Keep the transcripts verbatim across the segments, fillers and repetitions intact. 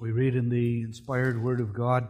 We read in the inspired Word of God,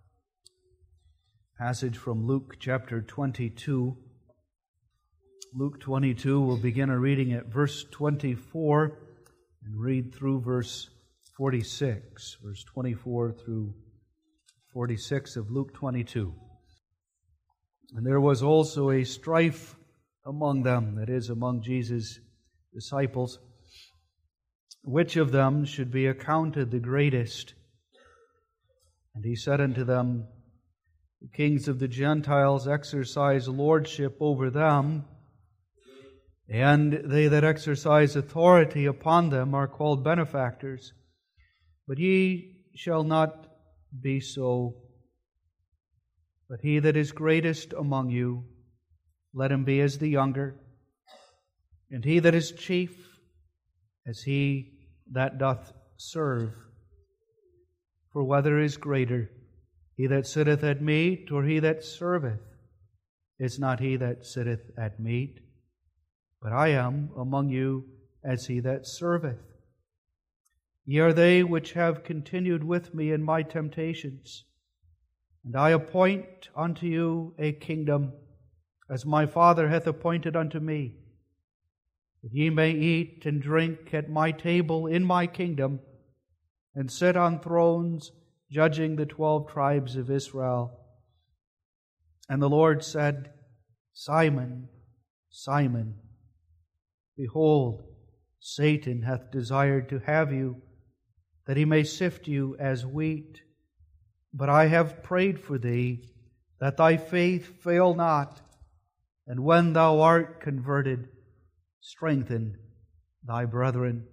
passage from Luke chapter twenty-two. Luke twenty-two, we'll begin our reading at verse twenty-four and read through verse forty-six. Verse twenty-four through forty-six of Luke twenty-two. And there was also a strife among them, that is, among Jesus' disciples, which of them should be accounted the greatest. And he said unto them, The kings of the Gentiles exercise lordship over them, and they that exercise authority upon them are called benefactors. But ye shall not be so. But he that is greatest among you, let him be as the younger, and he that is chief, as he that doth serve. For whether is greater, he that sitteth at meat, or he that serveth? Is not he that sitteth at meat? But I am among you as he that serveth. Ye are they which have continued with me in my temptations, and I appoint unto you a kingdom, as my Father hath appointed unto me, that ye may eat and drink at my table in my kingdom, and sit on thrones, judging the twelve tribes of Israel. And the Lord said, Simon, Simon, behold, Satan hath desired to have you, that he may sift you as wheat. But I have prayed for thee, that thy faith fail not, and when thou art converted, strengthen thy brethren.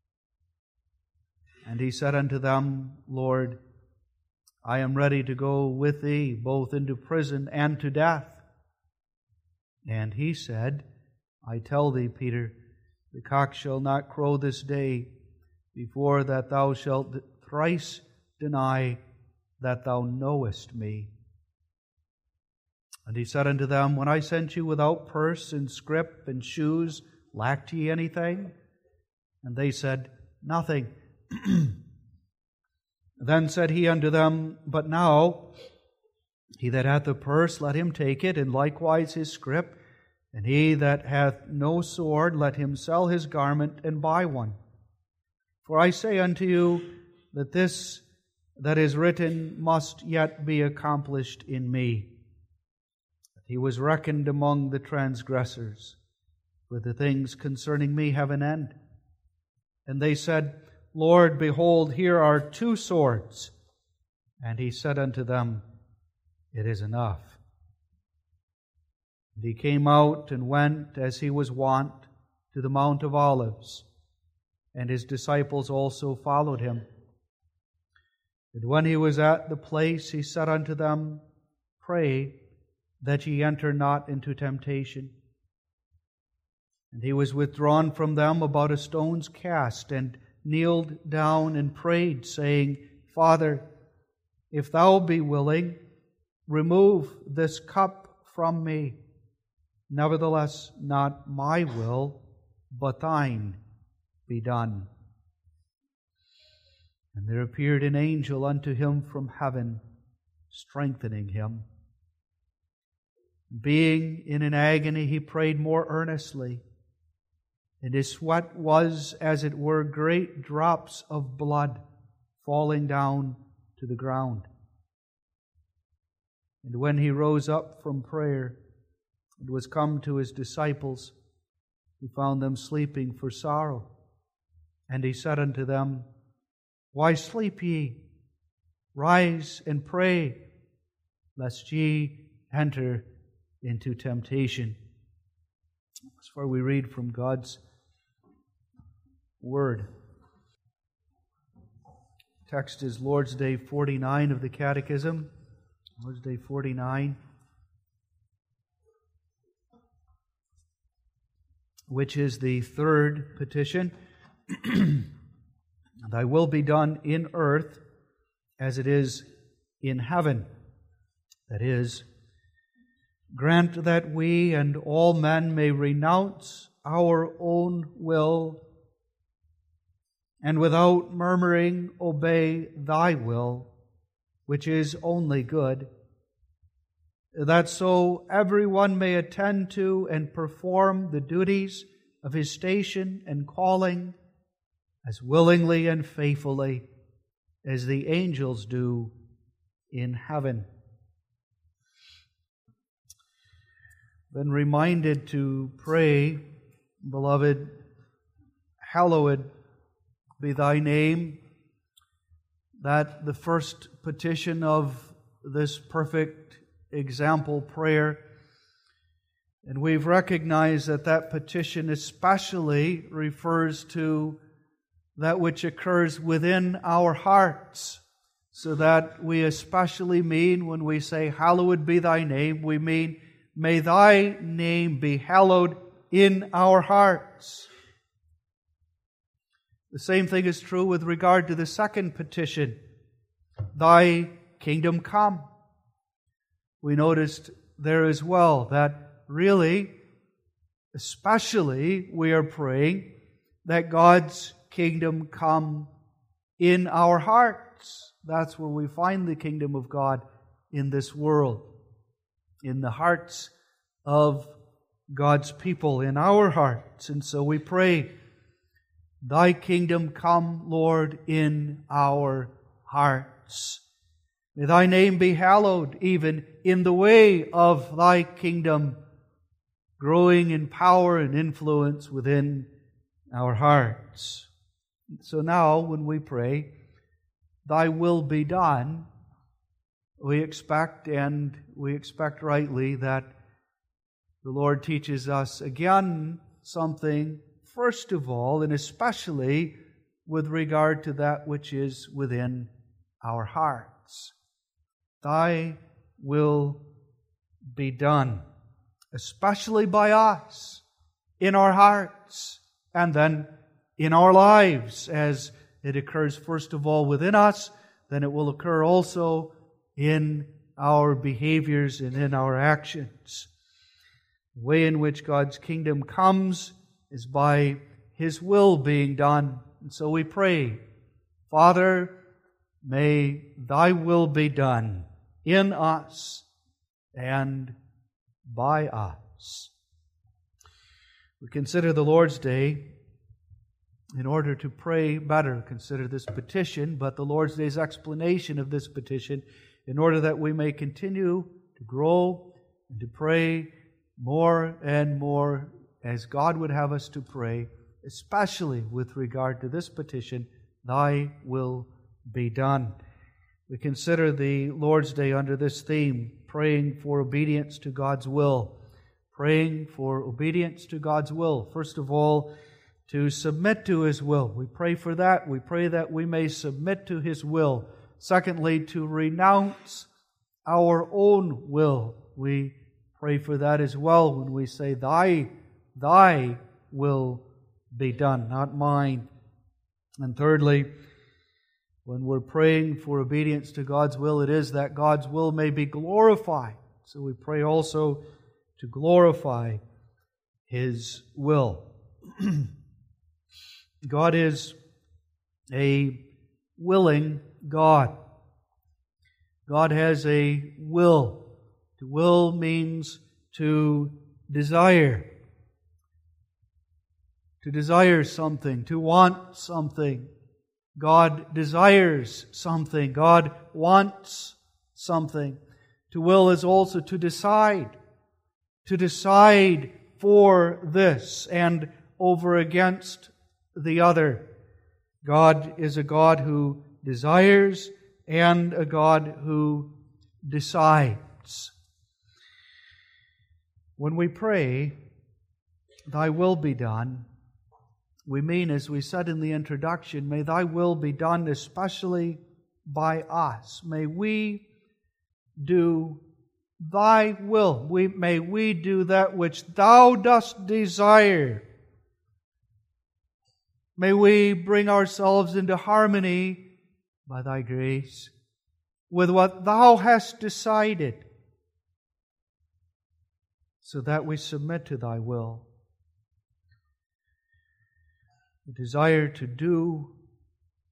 And he said unto them, Lord, I am ready to go with thee both into prison and to death. And he said, I tell thee, Peter, the cock shall not crow this day before that thou shalt thrice deny that thou knowest me. And he said unto them, When I sent you without purse and scrip and shoes, lacked ye anything? And they said, Nothing. Then said he unto them, But now, he that hath a purse, let him take it, and likewise his scrip. And he that hath no sword, let him sell his garment and buy one. For I say unto you, that this that is written must yet be accomplished in me. He was reckoned among the transgressors, for the things concerning me have an end. And they said, Lord, behold, here are two swords. And he said unto them, It is enough. And he came out and went, as he was wont, to the Mount of Olives, and his disciples also followed him. And when he was at the place, he said unto them, Pray that ye enter not into temptation. And he was withdrawn from them about a stone's cast, and kneeled down and prayed, saying, Father, if thou be willing, remove this cup from me. Nevertheless, not my will, but thine be done. And there appeared an angel unto him from heaven, strengthening him. Being in an agony, he prayed more earnestly, and his sweat was, as it were, great drops of blood falling down to the ground. And when he rose up from prayer and was come to his disciples, he found them sleeping for sorrow. And he said unto them, Why sleep ye? Rise and pray, lest ye enter into temptation. As far we read from God's Word. Text is Lord's Day forty-nine of the Catechism. Lord's Day forty-nine, which is the third petition. Thy will be done in earth as it is in heaven. That is, grant that we and all men may renounce our own will and without murmuring obey Thy will, which is only good, that so everyone may attend to and perform the duties of his station and calling as willingly and faithfully as the angels do in heaven. Been reminded to pray, beloved, hallowed be Thy name, that the first petition of this perfect example prayer. And we've recognized that that petition especially refers to that which occurs within our hearts, so that we especially mean when we say, hallowed be Thy name, we mean, may Thy name be hallowed in our hearts. The same thing is true with regard to the second petition, Thy kingdom come. We noticed there as well that really, especially, we are praying that God's kingdom come in our hearts. That's where we find the kingdom of God in this world, in the hearts of God's people, in our hearts. And so we pray, Thy kingdom come, Lord, in our hearts. May Thy name be hallowed even in the way of Thy kingdom, growing in power and influence within our hearts. So now, when we pray, Thy will be done, we expect, and we expect rightly, that the Lord teaches us again something, first of all, and especially with regard to that which is within our hearts. Thy will be done, especially by us, in our hearts, and then in our lives, as it occurs first of all within us, then it will occur also in our behaviors and in our actions. The way in which God's kingdom comes is by His will being done. And so we pray, Father, may Thy will be done in us and by us. We consider the Lord's Day in order to pray better. Consider this petition, but the Lord's Day's explanation of this petition in order that we may continue to grow and to pray more and more as God would have us to pray, especially with regard to this petition, Thy will be done. We consider the Lord's Day under this theme, praying for obedience to God's will. Praying for obedience to God's will. First of all, to submit to His will. We pray for that. We pray that we may submit to His will. Secondly, to renounce our own will. We pray for that as well when we say, Thy, Thy will be done, not mine. And thirdly, when we're praying for obedience to God's will, it is that God's will may be glorified. So we pray also to glorify His will. God is a willing God. God has a will. To will means to desire. To desire something, to want something. God desires something. God wants something. To will is also to decide. To decide for this and over against the other. God is a God who desires and a God who decides. When we pray, Thy will be done, we mean, as we said in the introduction, may Thy will be done especially by us. May we do Thy will. We, may we do that which Thou dost desire. May we bring ourselves into harmony by Thy grace with what Thou hast decided, so that we submit to Thy will. The desire to do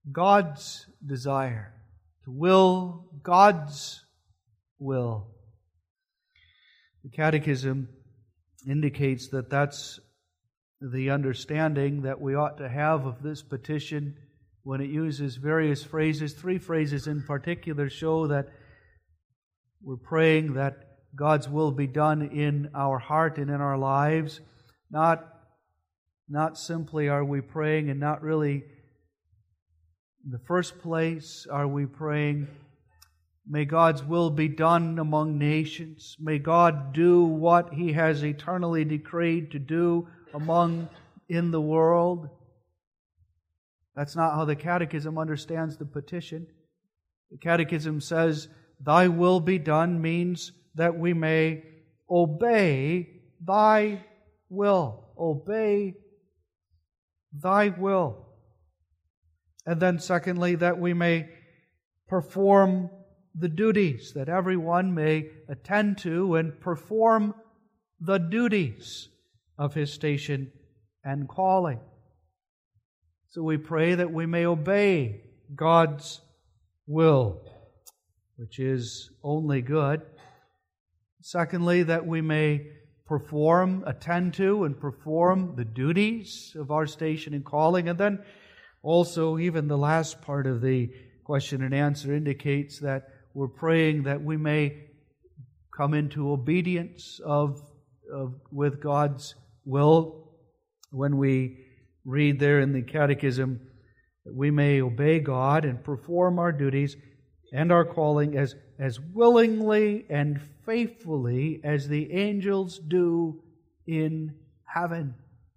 God's desire, to will God's will. The Catechism indicates that that's the understanding that we ought to have of this petition when it uses various phrases. Three phrases in particular show that we're praying that God's will be done in our heart and in our lives. Not, not simply are we praying, and not really in the first place are we praying, may God's will be done among nations. May God do what He has eternally decreed to do among, in the world. That's not how the Catechism understands the petition. The Catechism says, Thy will be done means that we may obey Thy will. Obey Thy will. And then secondly, that we may perform the duties, that everyone may attend to and perform the duties of his station and calling. So we pray that we may obey God's will, which is only good. Secondly, that we may perform, attend to, and perform the duties of our station and calling. And then also, even the last part of the question and answer indicates that we're praying that we may come into obedience of, of with God's will. When we read there in the Catechism that we may obey God and perform our duties and our calling as, as willingly and faithfully as the angels do in heaven.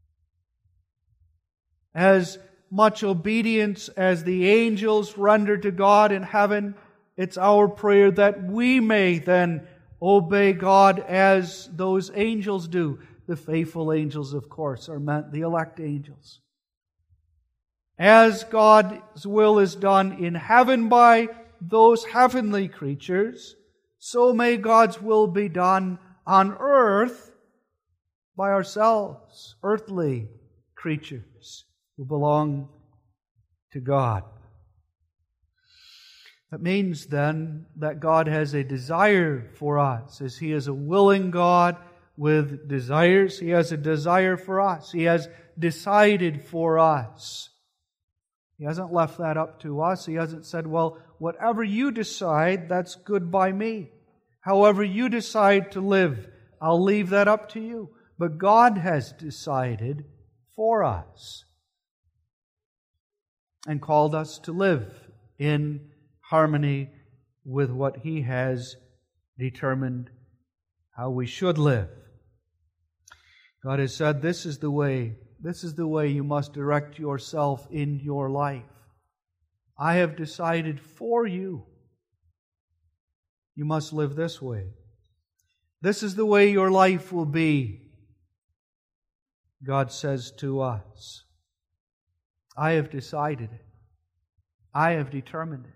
As much obedience as the angels render to God in heaven, it's our prayer that we may then obey God as those angels do. The faithful angels, of course, are meant the elect angels. As God's will is done in heaven by those heavenly creatures, so may God's will be done on earth by ourselves, earthly creatures who belong to God. That means then that God has a desire for us. As He is a willing God with desires, He has a desire for us. He has decided for us. He hasn't left that up to us. He hasn't said, well, whatever you decide, that's good by me. However you decide to live, I'll leave that up to you. But God has decided for us and called us to live in harmony with what He has determined how we should live. God has said, this is the way, this is the way you must direct yourself in your life. I have decided for you. You must live this way. This is the way your life will be. God says to us, I have decided it. I have determined it.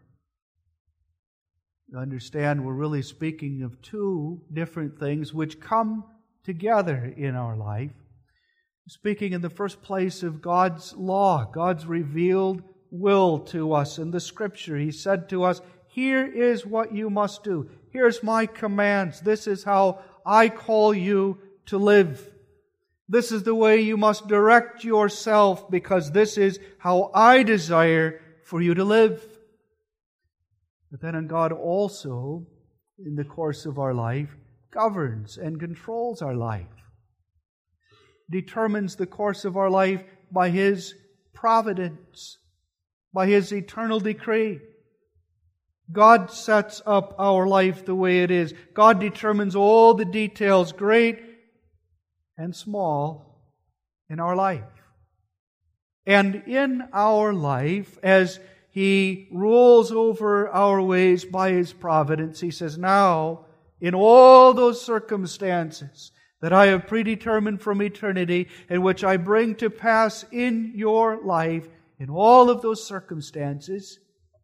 You understand, we're really speaking of two different things which come together in our life. Speaking in the first place of God's law, God's revealed will to us in the Scripture. He said to us, here is what you must do. Here's my commands. This is how I call you to live. This is the way you must direct yourself, because this is how I desire for you to live. But then God also, in the course of our life, governs and controls our life. Determines the course of our life by His providence, by His eternal decree. God sets up our life the way it is. God determines all the details, great and small, in our life. And in our life, as He rules over our ways by His providence, He says, now, in all those circumstances that I have predetermined from eternity, and which I bring to pass in your life, in all of those circumstances,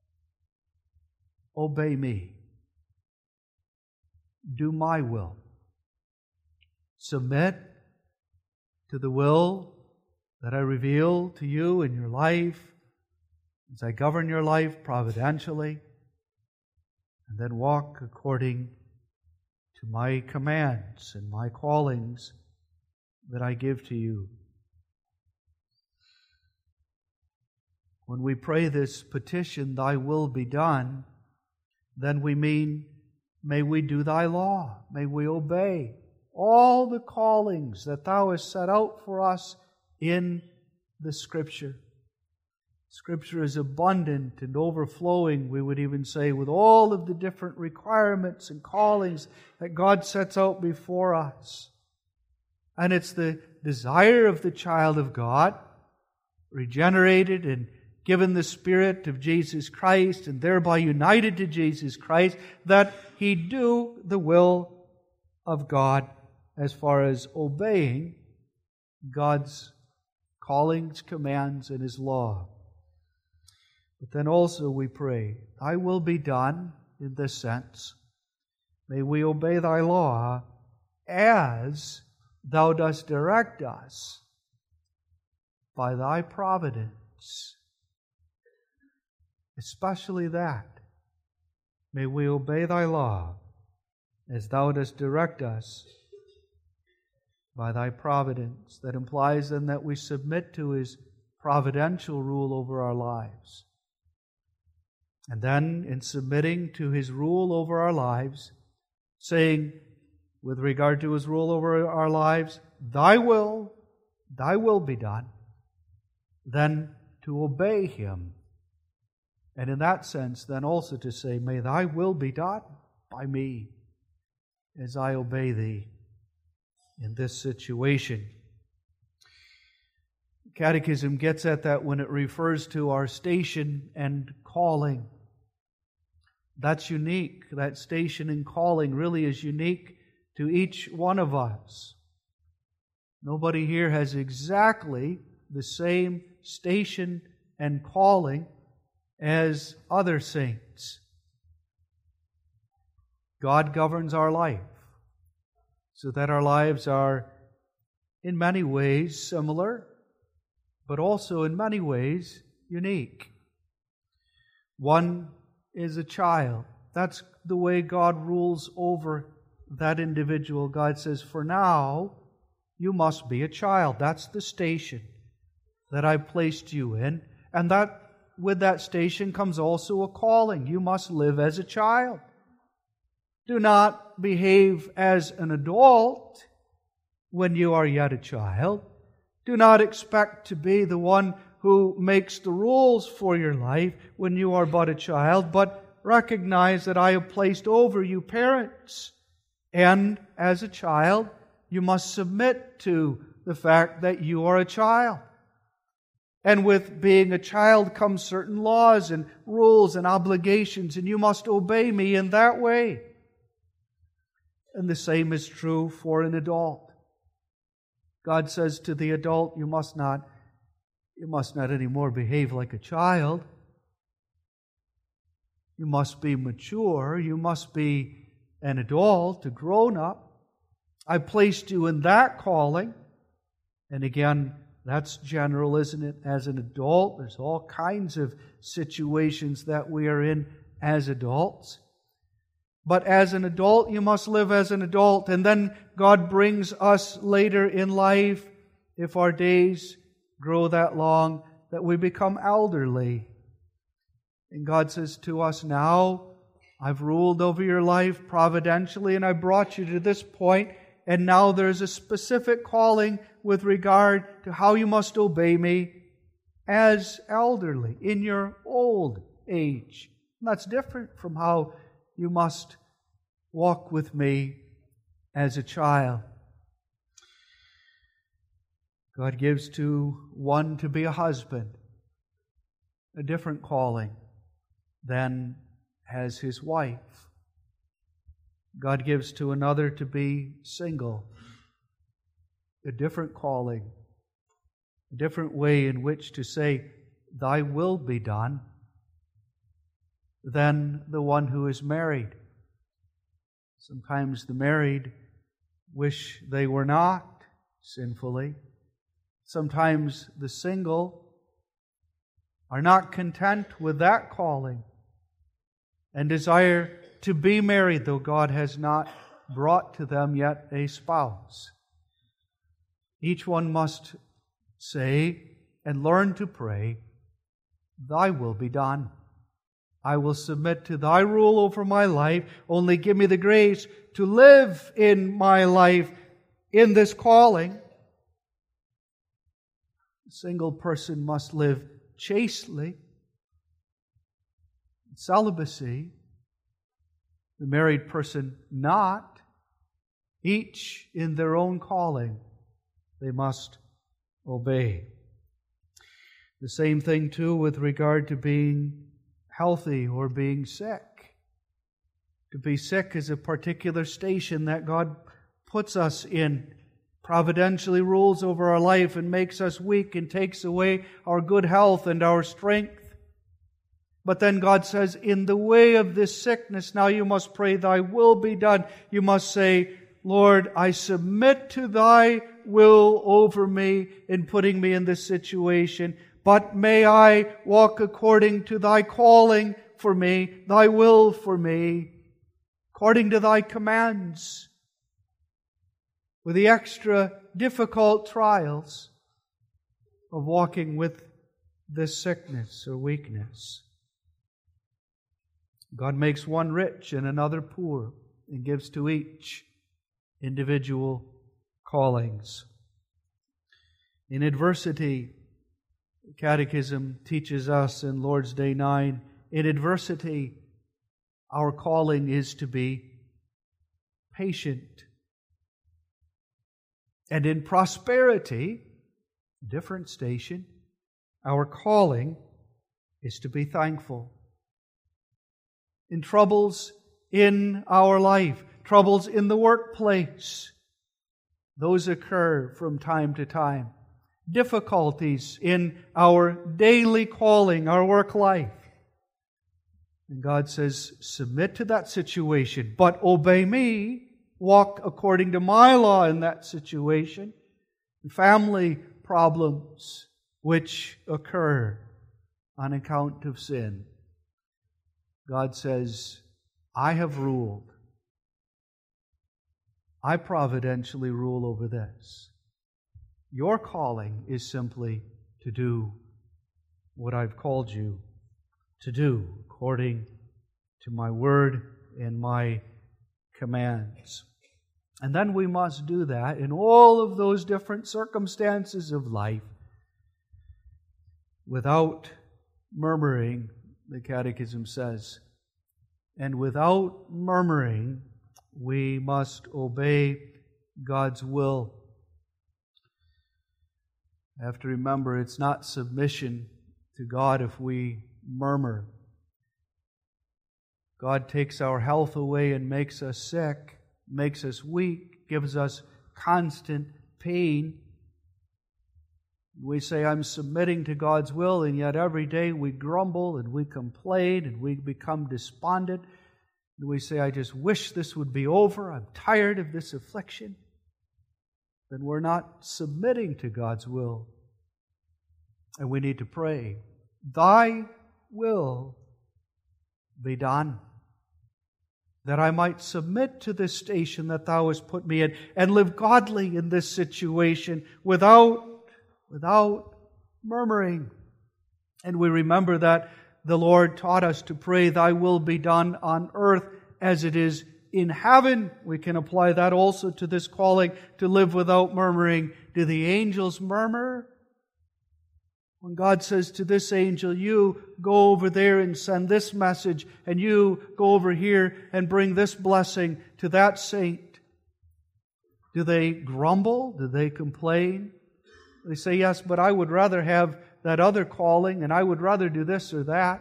obey me. Do my will. Submit to the will that I reveal to you in your life. as I govern your life providentially, and then walk according to my commands and my callings that I give to you. When we pray this petition, Thy will be done, then we mean, may we do Thy law, may we obey all the callings that Thou hast set out for us in the Scripture. Scripture is abundant and overflowing, we would even say, with all of the different requirements and callings that God sets out before us. And it's the desire of the child of God, regenerated and given the Spirit of Jesus Christ and thereby united to Jesus Christ, that he do the will of God as far as obeying God's callings, commands, and His law. But then also we pray, Thy will be done in this sense. May we obey Thy law as Thou dost direct us by Thy providence. Especially that. May we obey Thy law as Thou dost direct us by Thy providence. That implies then that we submit to His providential rule over our lives. And then, in submitting to His rule over our lives, saying, with regard to His rule over our lives, Thy will, Thy will be done, then to obey Him. And in that sense, then also to say, may Thy will be done by me as I obey Thee in this situation. Catechism gets at that when it refers to our station and calling. That's unique. That station and calling really is unique to each one of us. Nobody here has exactly the same station and calling as other saints. God governs our life so that our lives are in many ways similar, but also in many ways unique. One is a child. That's the way God rules over that individual. God says, for now, you must be a child. That's the station that I placed you in. And that with that station comes also a calling. You must live as a child. Do not behave as an adult when you are yet a child. Do not expect to be the one who makes the rules for your life when you are but a child, but recognize that I have placed over you parents. And as a child, you must submit to the fact that you are a child. And with being a child comes certain laws and rules and obligations, and you must obey me in that way. And the same is true for an adult. God says to the adult, you must not, you must not anymore behave like a child. You must be mature. You must be an adult, a grown-up. I placed you in that calling. And again, that's general, isn't it? As an adult, there's all kinds of situations that we are in as adults. But as an adult, you must live as an adult. And then God brings us later in life, if our days grow that long, that we become elderly. And God says to us, now, I've ruled over your life providentially, and I brought you to this point, and now there's a specific calling with regard to how you must obey me as elderly, in your old age. And that's different from how you must walk with me as a child. God gives to one to be a husband, a different calling than has his wife. God gives to another to be single, a different calling, a different way in which to say, Thy will be done, than the one who is married. Sometimes the married wish they were not sinfully. Sometimes the single are not content with that calling and desire to be married, though God has not brought to them yet a spouse. Each one must say and learn to pray, Thy will be done. I will submit to Thy rule over my life. Only give me the grace to live in my life in this calling. A single person must live chastely, celibacy. The married person not. Each in their own calling, they must obey. The same thing too with regard to being healthy or being sick. To be sick is a particular station that God puts us in, providentially rules over our life and makes us weak and takes away our good health and our strength. But then God says, in the way of this sickness, now you must pray, Thy will be done. You must say, Lord, I submit to Thy will over me in putting me in this situation. But may I walk according to Thy calling for me, Thy will for me, according to Thy commands, with the extra difficult trials of walking with this sickness or weakness. God makes one rich and another poor and gives to each individual callings. In adversity, the Catechism teaches us in Lord's Day nine, in adversity, our calling is to be patient. And in prosperity, different station, our calling is to be thankful. In troubles in our life, troubles in the workplace, those occur from time to time. Difficulties in our daily calling, our work life. And God says, submit to that situation, but obey me, walk according to my law in that situation. Family problems which occur on account of sin. God says, I have ruled. I providentially rule over this. Your calling is simply to do what I've called you to do, according to my word and my commands. And then we must do that in all of those different circumstances of life without murmuring, the Catechism says. And without murmuring, we must obey God's will. I have to remember, it's not submission to God if we murmur. God takes our health away and makes us sick, makes us weak, gives us constant pain. We say, I'm submitting to God's will, and yet every day we grumble and we complain and we become despondent. And we say, I just wish this would be over. I'm tired of this affliction. Then we're not submitting to God's will. And we need to pray, Thy will be done, that I might submit to this station that Thou hast put me in and live godly in this situation without, without murmuring. And we remember that the Lord taught us to pray, Thy will be done on earth as it is in heaven. We can apply that also to this calling to live without murmuring. Do the angels murmur? When God says to this angel, you go over there and send this message, and you go over here and bring this blessing to that saint, do they grumble? Do they complain? They say, yes, but I would rather have that other calling, and I would rather do this or that.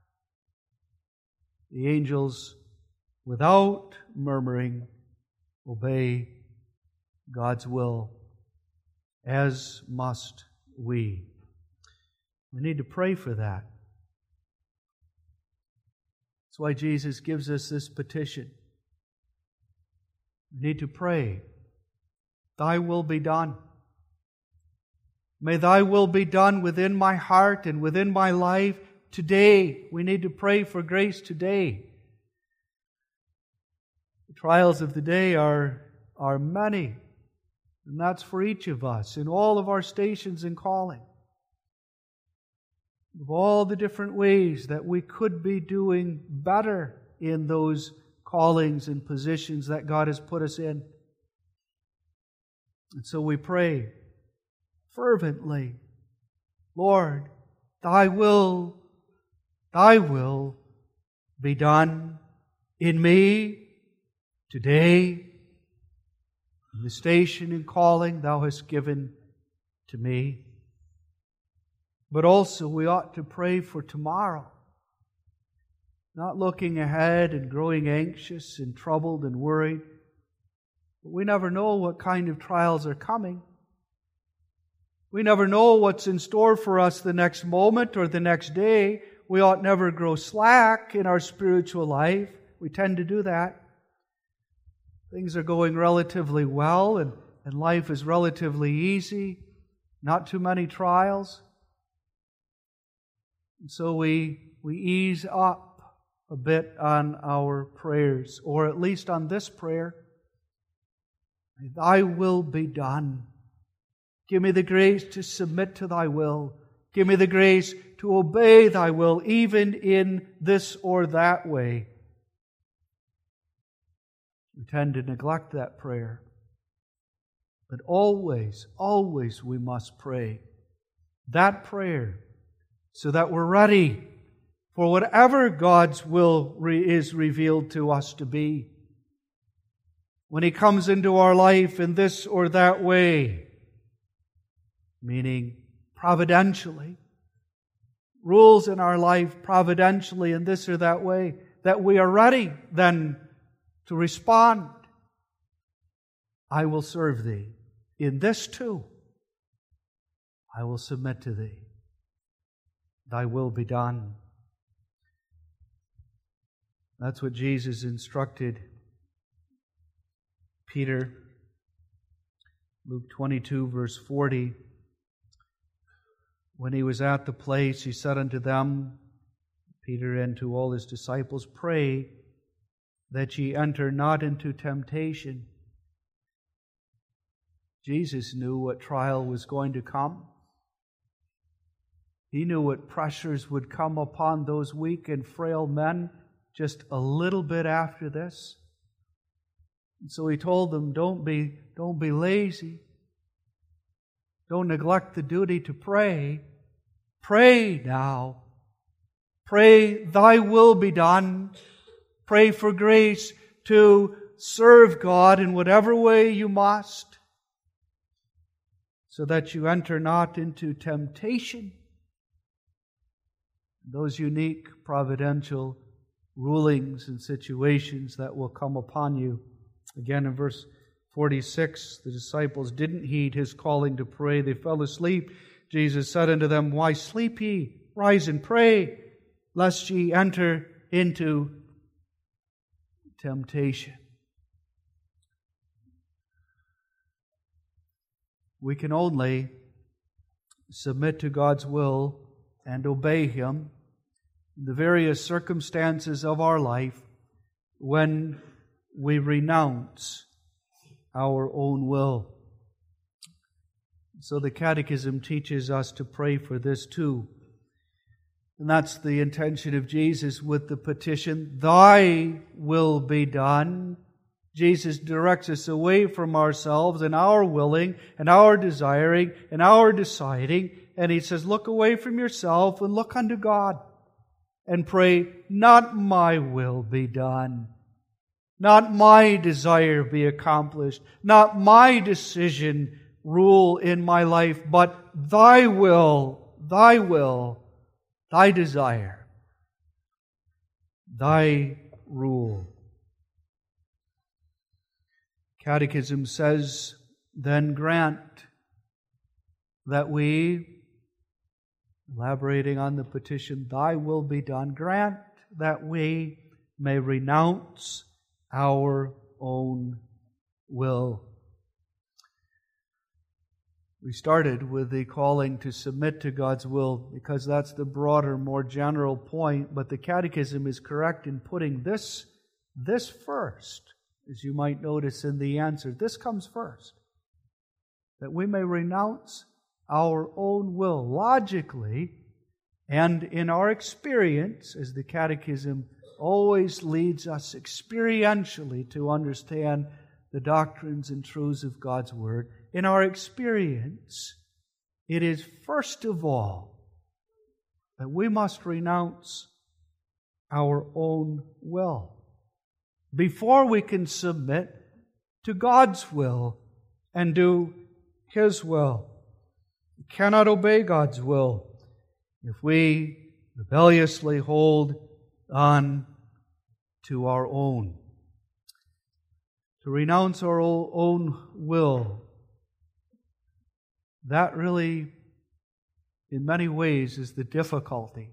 The angels, without murmuring, obey God's will, as must we. We need to pray for that. That's why Jesus gives us this petition. We need to pray, Thy will be done. May Thy will be done within my heart and within my life today. We need to pray for grace today. The trials of the day are, are many, and that's for each of us in all of our stations and calling. Of all the different ways that we could be doing better in those callings and positions that God has put us in. And so we pray fervently, Lord, Thy will, Thy will be done in me today, in the station and calling Thou hast given to me. But also we ought to pray for tomorrow, not looking ahead and growing anxious and troubled and worried. But we never know what kind of trials are coming. We never know what's in store for us the next moment or the next day. We ought never grow slack in our spiritual life. We tend to do that. Things are going relatively well and, and life is relatively easy. Not too many trials. And so we, we ease up a bit on our prayers, or at least on this prayer. Thy will be done. Give me the grace to submit to Thy will. Give me the grace to obey Thy will, even in this or that way. We tend to neglect that prayer. But always, always we must pray that prayer so that we're ready for whatever God's will re- is revealed to us to be. When He comes into our life in this or that way, meaning providentially, rules in our life providentially in this or that way, that we are ready then to respond. I will serve Thee. In this too, I will submit to Thee. Thy will be done. That's what Jesus instructed Peter. Luke twenty-two, verse forty. When He was at the place, He said unto them, Peter and to all His disciples, pray that ye enter not into temptation. Jesus knew what trial was going to come. He knew what pressures would come upon those weak and frail men just a little bit after this. And so He told them, don't be, don't be lazy. Don't neglect the duty to pray. Pray now. Pray Thy will be done. Pray for grace to serve God in whatever way you must, so that you enter not into temptation. Those unique providential rulings and situations that will come upon you. Again, in verse forty-six, the disciples didn't heed His calling to pray. They fell asleep. Jesus said unto them, why sleep ye? Rise and pray, lest ye enter into temptation. We can only submit to God's will and obey Him in the various circumstances of our life when we renounce our own will. So the Catechism teaches us to pray for this too. And that's the intention of Jesus with the petition, Thy will be done. Jesus directs us away from ourselves and our willing and our desiring and our deciding. And He says, look away from yourself and look unto God and pray, not my will be done. Not my desire be accomplished. Not my decision rule in my life, but Thy will, Thy will, Thy desire, Thy rule. Catechism says, then grant that we, elaborating on the petition, Thy will be done, grant that we may renounce our own will. We started with the calling to submit to God's will because that's the broader, more general point, but the Catechism is correct in putting this, this first, as you might notice in the answer. This comes first. That we may renounce our own will logically and in our experience, as the Catechism always leads us experientially to understand the doctrines and truths of God's Word. In our experience, it is first of all that we must renounce our own will before we can submit to God's will and do His will. We cannot obey God's will if we rebelliously hold on to our own. To renounce our own will, that really, in many ways, is the difficulty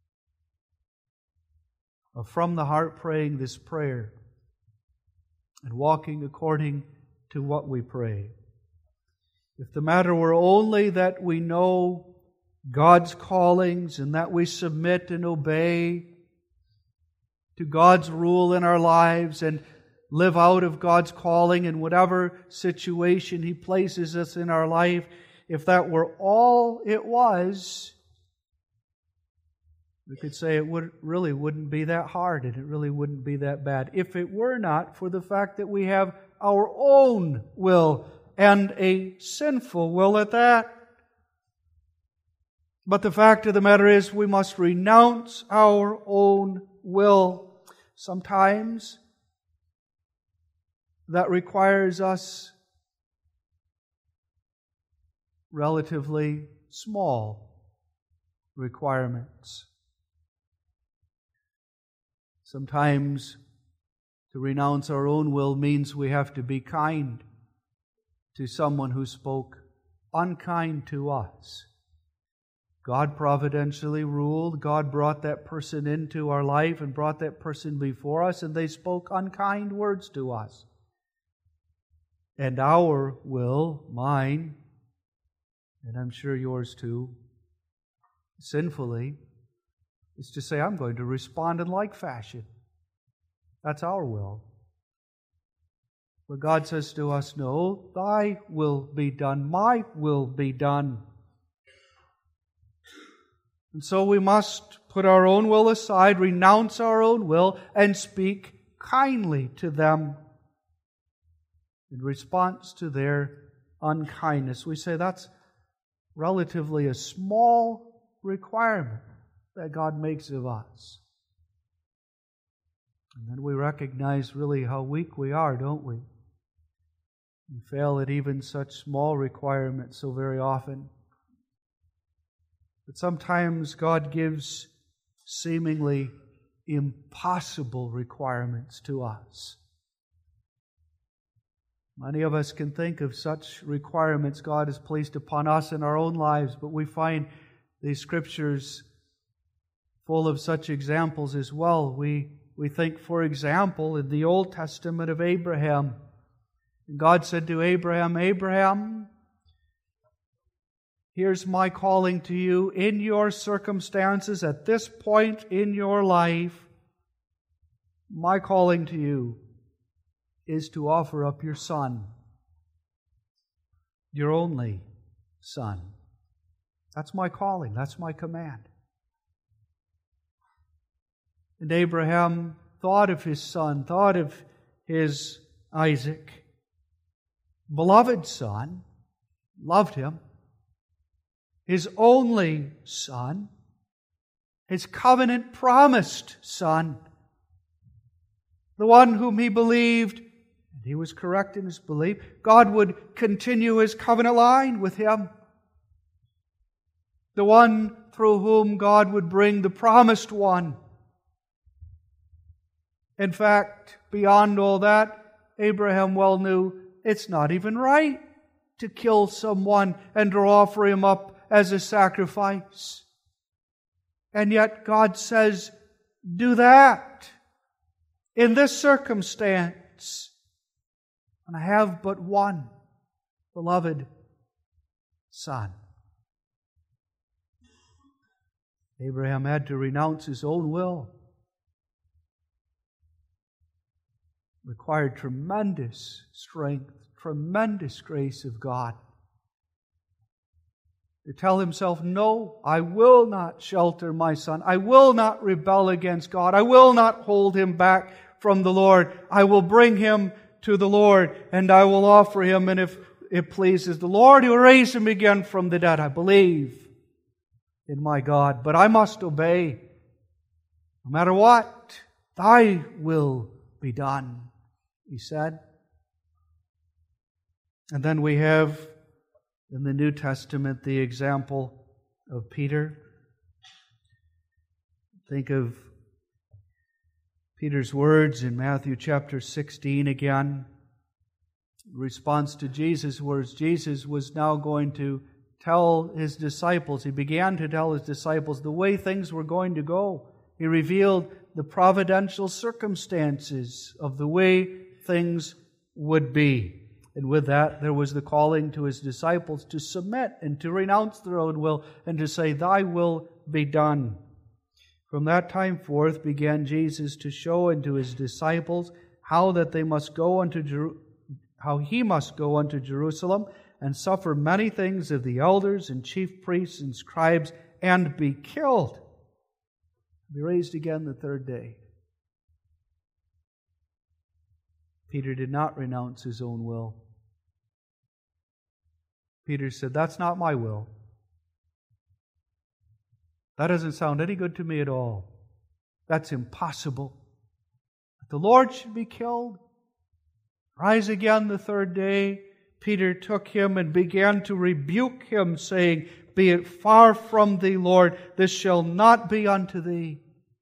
of from the heart praying this prayer and walking according to what we pray. If the matter were only that we know God's callings and that we submit and obey to God's rule in our lives and live out of God's calling in whatever situation He places us in our life, if that were all it was, we could say it would really wouldn't be that hard and it really wouldn't be that bad. If it were not for the fact that we have our own will and a sinful will at that. But the fact of the matter is we must renounce our own will. Sometimes that requires us relatively small requirements. Sometimes to renounce our own will means we have to be kind to someone who spoke unkind to us. God providentially ruled. God brought that person into our life and brought that person before us, and they spoke unkind words to us. And our will, mine, and I'm sure yours too, sinfully, is to say, I'm going to respond in like fashion. That's our will. But God says to us, no, Thy will be done, my will be done. And so we must put our own will aside, renounce our own will, and speak kindly to them in response to their unkindness. We say that's relatively a small requirement that God makes of us. And then we recognize really how weak we are, don't we? We fail at even such small requirements so very often. But sometimes God gives seemingly impossible requirements to us. Many of us can think of such requirements God has placed upon us in our own lives, but we find these Scriptures full of such examples as well. We, we think, for example, in the Old Testament of Abraham. God said to Abraham, Abraham, here's my calling to you in your circumstances at this point in your life. My calling to you is to offer up your son, your only son. That's my calling. That's my command. And Abraham thought of his son, thought of his Isaac, beloved son, loved him, his only son, his covenant promised son, the one whom he believed, and he was correct in his belief, God would continue His covenant line with him, the one through whom God would bring the promised one. In fact, beyond all that, Abraham well knew it's not even right to kill someone and to offer him up as a sacrifice. And yet God says, do that in this circumstance. And I have but one beloved son. Abraham had to renounce his own will. It required tremendous strength, tremendous grace of God to tell himself, no, I will not shelter my son. I will not rebel against God. I will not hold him back from the Lord. I will bring him to the Lord, and I will offer him, and if it pleases the Lord, He will raise him again from the dead. I believe in my God, but I must obey. No matter what, Thy will be done, he said. And then we have in the New Testament the example of Peter. Think of Peter's words in Matthew chapter sixteen again. In response to Jesus' words, Jesus was now going to tell His disciples, He began to tell His disciples the way things were going to go. He revealed the providential circumstances of the way things would be. And with that, there was the calling to His disciples to submit and to renounce their own will and to say, Thy will be done. From that time forth began Jesus to show unto His disciples how that they must go unto Jer- how He must go unto Jerusalem and suffer many things of the elders and chief priests and scribes and be killed, be raised again the third day. Peter did not renounce his own will. Peter said, that's not my will. That doesn't sound any good to me at all. That's impossible. That the Lord should be killed, rise again the third day. Peter took him and began to rebuke him, saying, Be it far from thee, Lord, this shall not be unto thee.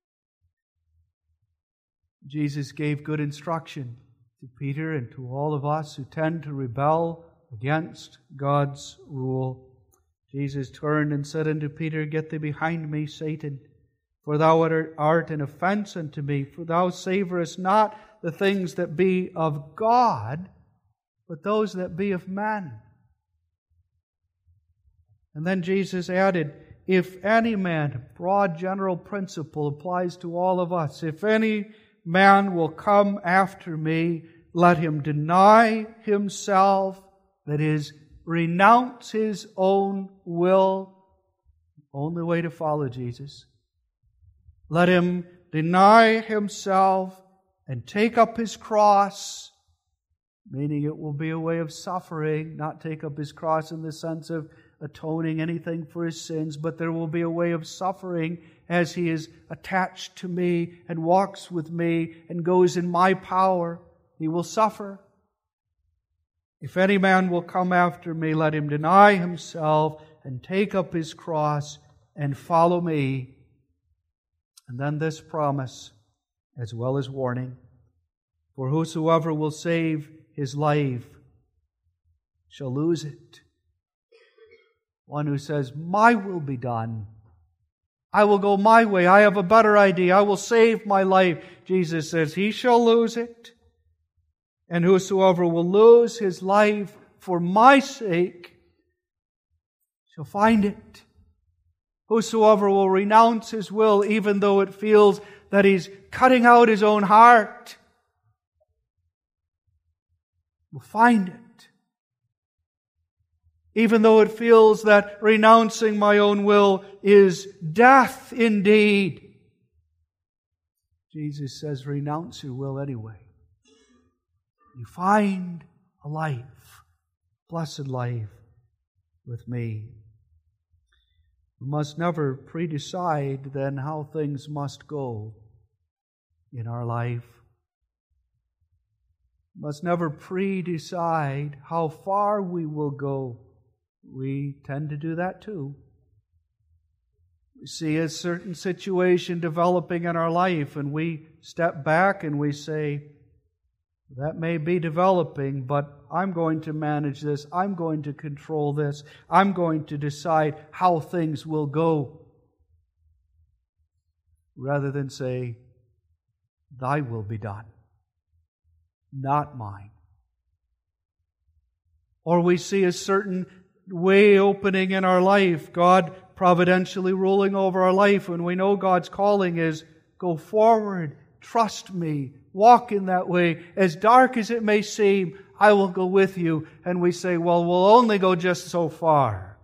Jesus gave good instruction to Peter and to all of us who tend to rebel against God's rule. Jesus turned and said unto Peter, Get thee behind me, Satan, for thou art an offense unto me, for thou savorest not the things that be of God, but those that be of man. And then Jesus added, If any man, a broad general principle applies to all of us, if any man will come after me, let him deny himself, that is, renounce his own will. Only way to follow Jesus. Let him deny himself and take up his cross, meaning it will be a way of suffering, not take up his cross in the sense of atoning anything for his sins, but there will be a way of suffering as he is attached to me and walks with me and goes in my power. He will suffer. If any man will come after me, let him deny himself and take up his cross and follow me. And then this promise, as well as warning, for whosoever will save his life shall lose it. One who says, my will be done. I will go my way. I have a better idea. I will save my life. Jesus says, he shall lose it. And whosoever will lose his life for my sake shall find it. Whosoever will renounce his will, even though it feels that he's cutting out his own heart, will find it. Even though it feels that renouncing my own will is death indeed. Jesus says, renounce your will anyway. You find a life, blessed life, with me. We must never predecide then how things must go in our life. We must never predecide how far we will go. We tend to do that too. We see a certain situation developing in our life and we step back and we say, that may be developing, but I'm going to manage this. I'm going to control this. I'm going to decide how things will go. Rather than say, Thy will be done, not mine. Or we see a certain way opening in our life, God providentially ruling over our life, when we know God's calling is, go forward, trust me, walk in that way. As dark as it may seem, I will go with you. And we say, well, we'll only go just so far.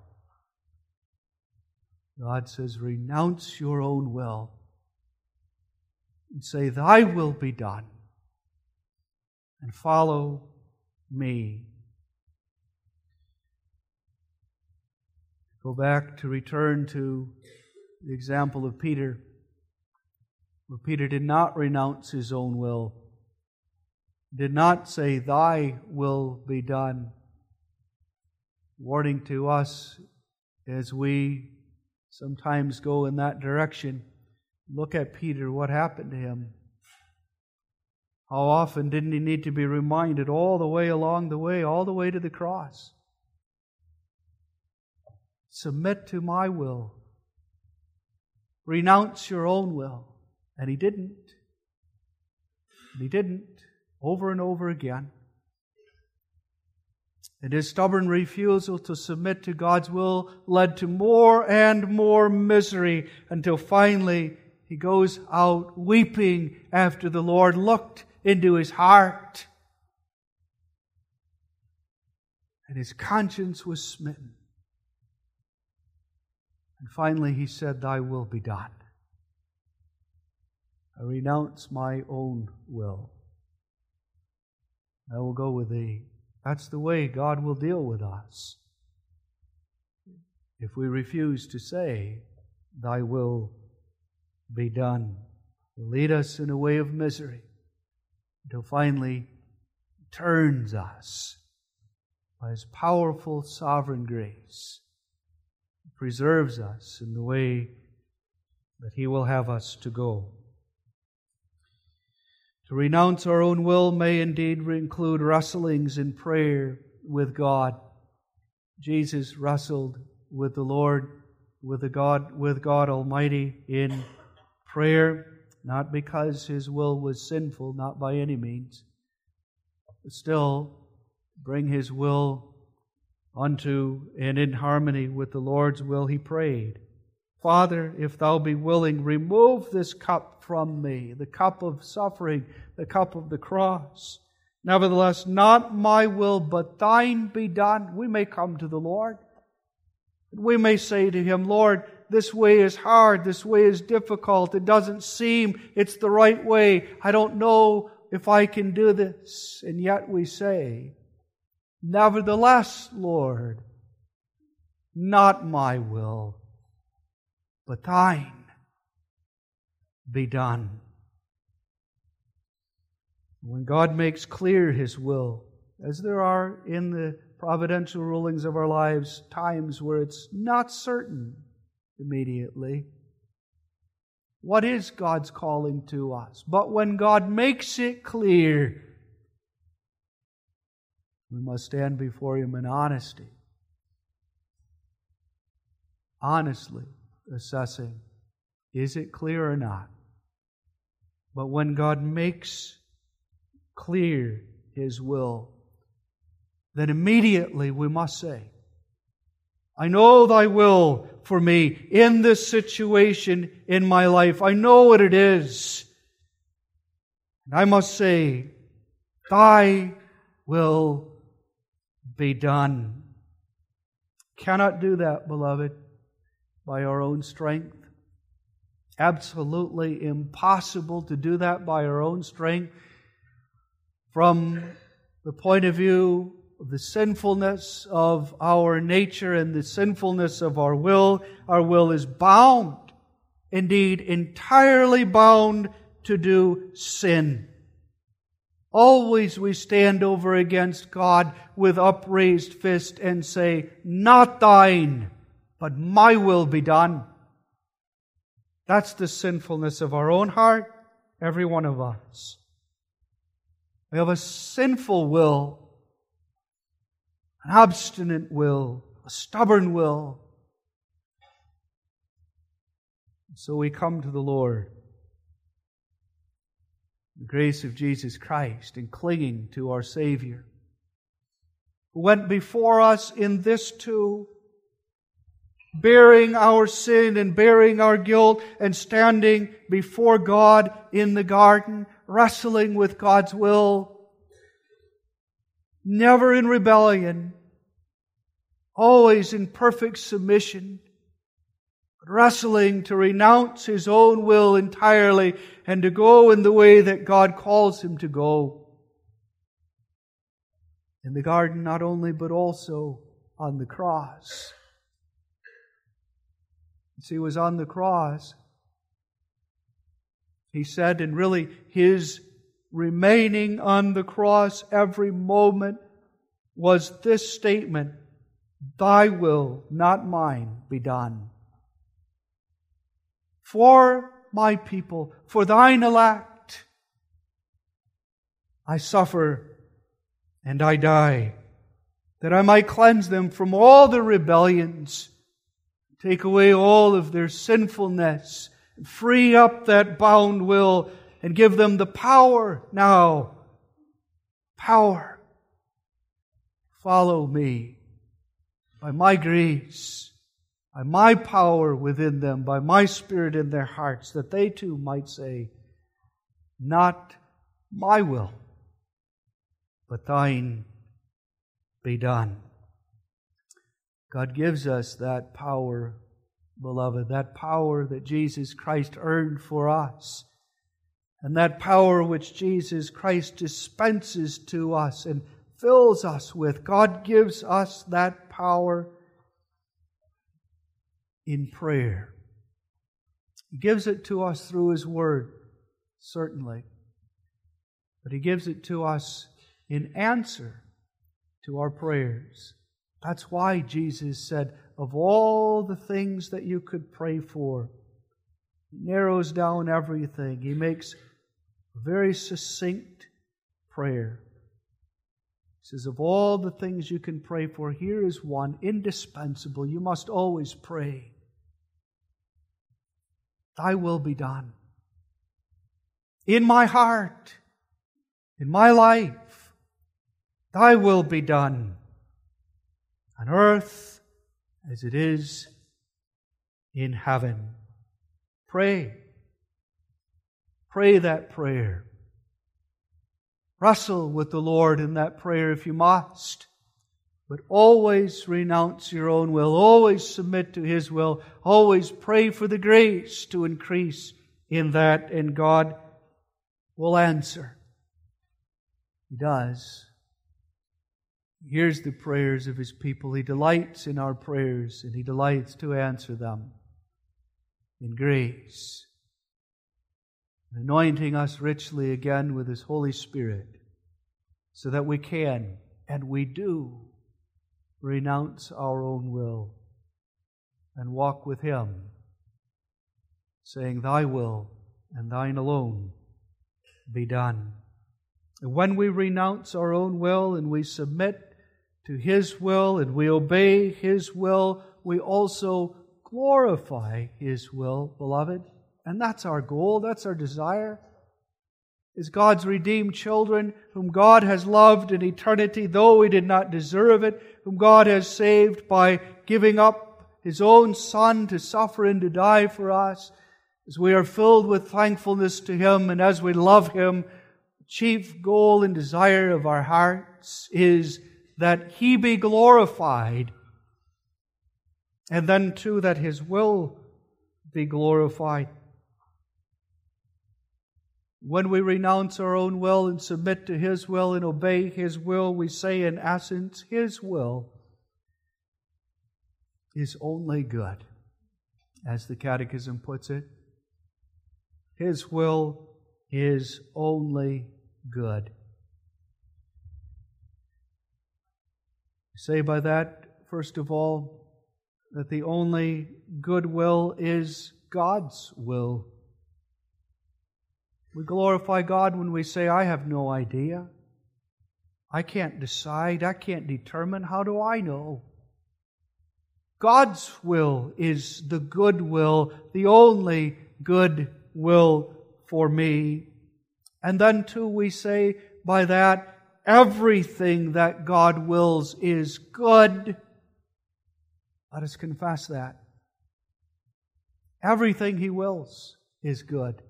God says, renounce your own will and say, thy will be done, and follow me. Go back to return to the example of Peter, where Peter did not renounce his own will, did not say, thy will be done. Warning to us as we sometimes go in that direction. Look at Peter, what happened to him. How often didn't he need to be reminded all the way along the way, all the way to the cross? Submit to my will. Renounce your own will. And he didn't. And he didn't. Over and over again. And his stubborn refusal to submit to God's will led to more and more misery, until finally he goes out weeping after the Lord looked into his heart. And his conscience was smitten. And finally he said, thy will be done. I renounce my own will. I will go with thee. That's the way God will deal with us. If we refuse to say, thy will be done, He'll lead us in a way of misery until finally He turns us by His powerful sovereign grace. He preserves us in the way that He will have us to go. To renounce our own will may indeed include wrestlings in prayer with God. Jesus wrestled with the Lord, with the God, with God Almighty in prayer, not because His will was sinful, not by any means, but still bring His will unto and in harmony with the Lord's will. He prayed, Father, if Thou be willing, remove this cup from me, the cup of suffering, the cup of the cross. Nevertheless, not my will, but Thine be done. We may come to the Lord. We may say to Him, Lord, this way is hard, this way is difficult, it doesn't seem it's the right way. I don't know if I can do this. And yet we say, nevertheless, Lord, not my will, but Thine be done. When God makes clear His will, as there are in the providential rulings of our lives, times where it's not certain immediately, what is God's calling to us? But when God makes it clear, we must stand before Him in honesty, honestly assessing, is it clear or not? But when God makes clear His will, then immediately we must say, I know Thy will for me in this situation in my life. I know what it is. And I must say, Thy will be done. Cannot do that, beloved, by our own strength. Absolutely impossible to do that by our own strength. From the point of view of the sinfulness of our nature and the sinfulness of our will, our will is bound, indeed entirely bound to do sin. Always we stand over against God with upraised fist and say, not Thine, but my will be done. That's the sinfulness of our own heart, every one of us. We have a sinful will, an obstinate will, a stubborn will. So we come to the Lord, the grace of Jesus Christ, and clinging to our Savior. who went before us in this too, bearing our sin and bearing our guilt and standing before God in the garden, wrestling with God's will, never in rebellion, always in perfect submission, wrestling to renounce His own will entirely and to go in the way that God calls Him to go. In the garden not only, but also on the cross. As He was on the cross, He said, and really His remaining on the cross every moment was this statement, "Thy will, not mine, be done." For my people, for Thine elect, I suffer and I die, that I might cleanse them from all their rebellions, take away all of their sinfulness, and free up that bound will, and give them the power now, power, follow me by my grace, by my power within them, by my Spirit in their hearts, that they too might say, not my will, but Thine be done. God gives us that power, beloved, that power that Jesus Christ earned for us, and that power which Jesus Christ dispenses to us and fills us with. God gives us that power in prayer. He gives it to us through His Word, certainly. But He gives it to us in answer to our prayers. That's why Jesus said, of all the things that you could pray for, He narrows down everything. He makes a very succinct prayer. He says, of all the things you can pray for, here is one indispensable. You must always pray. Thy will be done. In my heart, in my life, Thy will be done. On earth as it is in heaven. Pray. Pray that prayer. Wrestle with the Lord in that prayer if you must. But always renounce your own will. Always submit to His will. Always pray for the grace to increase in that, and God will answer. He does. He hears the prayers of His people. He delights in our prayers, and He delights to answer them in grace, anointing us richly again with His Holy Spirit, so that we can, and we do, renounce our own will and walk with Him, saying, Thy will and Thine alone be done. And when we renounce our own will and we submit to His will and we obey His will, we also glorify His will, beloved. And that's our goal, that's our desire. As God's redeemed children, whom God has loved in eternity, though we did not deserve it, whom God has saved by giving up His own Son to suffer and to die for us, as we are filled with thankfulness to Him and as we love Him, the chief goal and desire of our hearts is that He be glorified, and then too that His will be glorified. When we renounce our own will and submit to His will and obey His will, we say in essence, His will is only good, as the Catechism puts it. His will is only good. We say by that, first of all, that the only good will is God's will. We glorify God when we say, I have no idea. I can't decide. I can't determine. How do I know? God's will is the good will, the only good will for me. And then too we say by that, everything that God wills is good. Let us confess that. Everything He wills is good.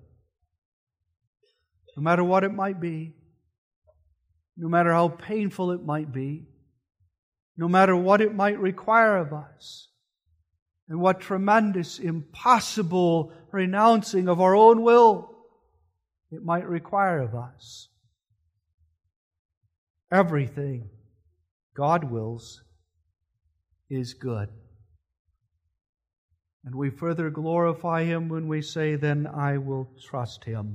No matter what it might be, no matter how painful it might be, no matter what it might require of us, and what tremendous, impossible renouncing of our own will it might require of us. Everything God wills is good. And we further glorify Him when we say, then I will trust Him.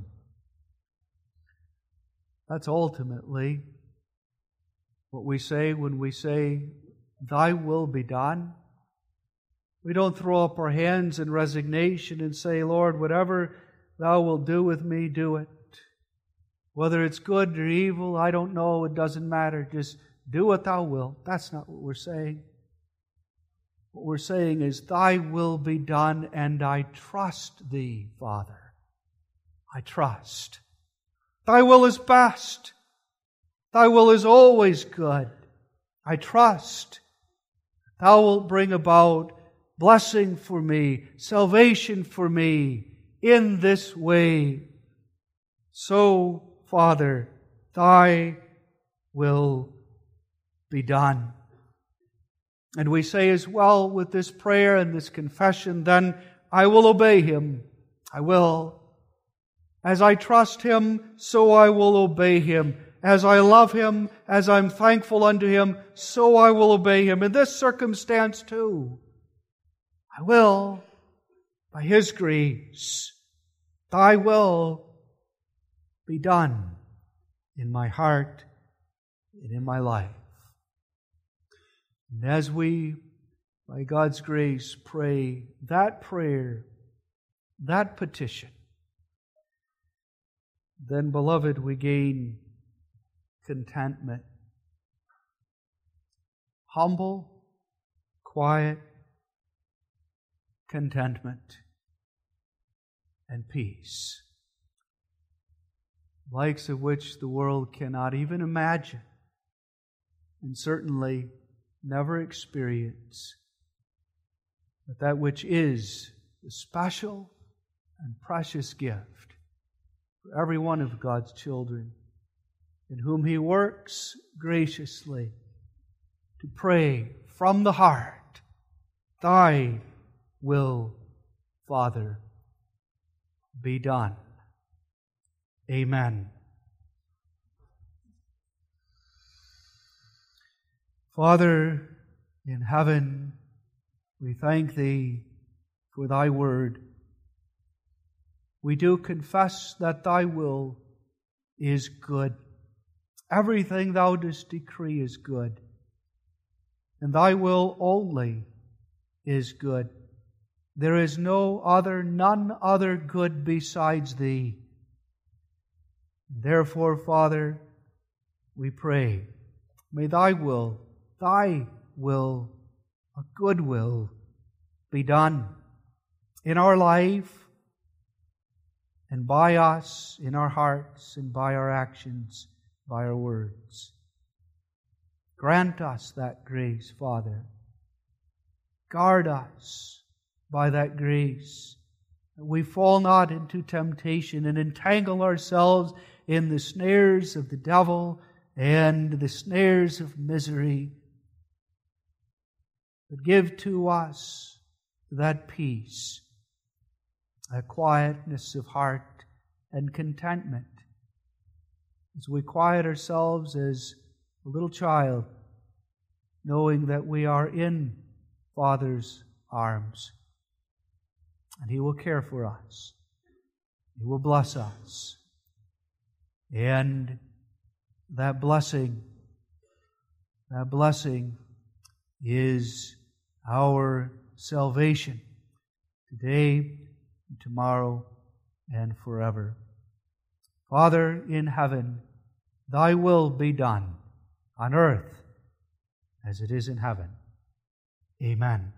That's ultimately what we say when we say, Thy will be done. We don't throw up our hands in resignation and say, Lord, whatever Thou wilt do with me, do it. Whether it's good or evil, I don't know, it doesn't matter. Just do what Thou wilt. That's not what we're saying. What we're saying is, Thy will be done, and I trust Thee, Father. I trust. Thy will is best. Thy will is always good. I trust. Thou wilt bring about blessing for me, salvation for me in this way. So, Father, Thy will be done. And we say as well with this prayer and this confession, then I will obey Him. I will. As I trust Him, so I will obey Him. As I love Him, as I'm thankful unto Him, so I will obey Him. In this circumstance too, I will, by His grace, Thy will be done in my heart and in my life. And as we, by God's grace, pray that prayer, that petition, then, beloved, we gain contentment. Humble, quiet contentment and peace, likes of which the world cannot even imagine, and certainly never experience, but that which is the special and precious gift for every one of God's children, in whom He works graciously to pray from the heart, Thy will, Father, be done. Amen. Father in heaven, we thank Thee for Thy word. We do confess that Thy will is good. Everything Thou dost decree is good. And Thy will only is good. There is no other, none other good besides Thee. Therefore, Father, we pray, may Thy will, Thy will, a good will, be done in our life and by us, in our hearts and by our actions, by our words. Grant us that grace, Father. Guard us by that grace, that we fall not into temptation and entangle ourselves in the snares of the devil and the snares of misery. But give to us that peace, that quietness of heart and contentment, as we quiet ourselves as a little child, knowing that we are in Father's arms, and He will care for us. He will bless us. And that blessing, that blessing is our salvation today, tomorrow, and forever. Father in heaven, Thy will be done on earth as it is in heaven. Amen.